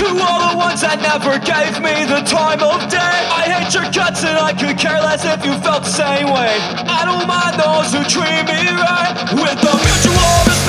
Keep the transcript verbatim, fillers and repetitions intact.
To all the ones that never gave me the time of day, I hate your guts and I could care less if you felt the same way. I don't mind those who treat me right with the mutual respect.